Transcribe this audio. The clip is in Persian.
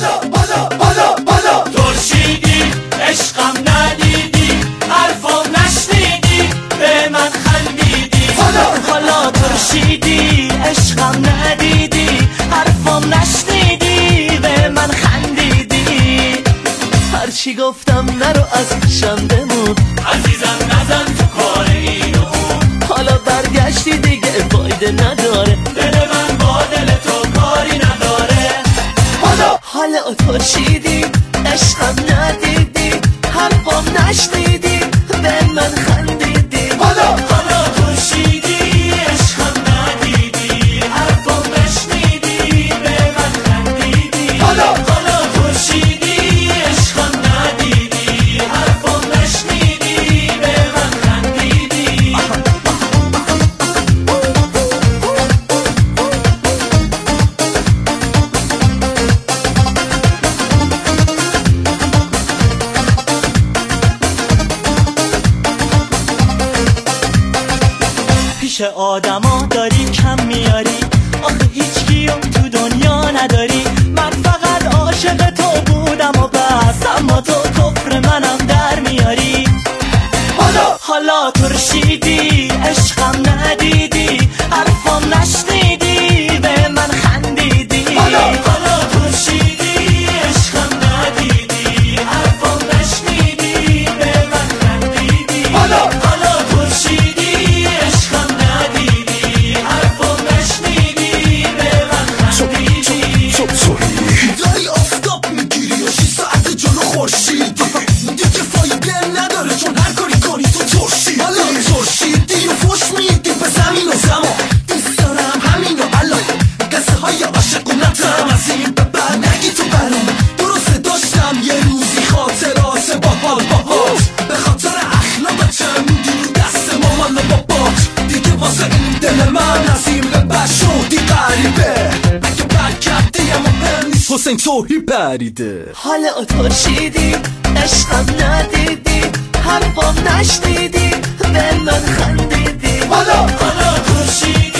ترشیدی عشقم ندیدی، حرفم نشنیدی، به من خندیدی. حالا ترشیدی عشقم ندیدی، حرفم نشنیدی، به من خندیدی. هرچی گفتم نرو ازشم بمون، عزیزم نزن تو کار این و اون. حالا برگشتی دیگه فایده نداره، دل من با دل تو کاری نداره. حالا ترشیدی عشقم ندیدی، حرفم نشنیدی، به من خندیدی. حالا ترشیدی عشقم ندیدی، حرفم نشنیدی، به من خندیدی. حالا ترشیدی عشقم ندیدی، حرفم نشنیدی، به من خندیدی. پیش آدما داری کم میاری، آخه هیچ کیم تو دنیا نداری. من فقط عاشق تو بودم و بس، اما تو کفر منم در میاری. حالا ترشیدی عشقم ندیدی، حرفم نشنیدی، به من خندیدی. حالا ترشیدی عشقم ندیدی، حرفم نشنیدی، به من خندیدی. حالا ترشیدی عشقم ندیدی، حرفم نشنیدی، به من خندیدی. داری آفتاب میگیری و 6 ساعت جلو خورشیدی، دیگه فایده نداره چون هر کاری کنی تو ترشیدی. حالا ترشیدی و فوش میدی به زمین و زمان، دوست دارم همین و الان قصه های عاشقونتم. از این به بعد نگی تو برام، درسته داشتم یه روزی خاطرات باحال به خاطر اخلاقتم موندی دست مامان و بابات. دیگه واسه این دل من از این به بعد شدی غریبه، اگه برگردی اما مهم نیست حسین توهی پریده. حالا ترشیدی عشقم ندیدی، حرفم نشنیدی، به من خندیدی. حالا ترشیدی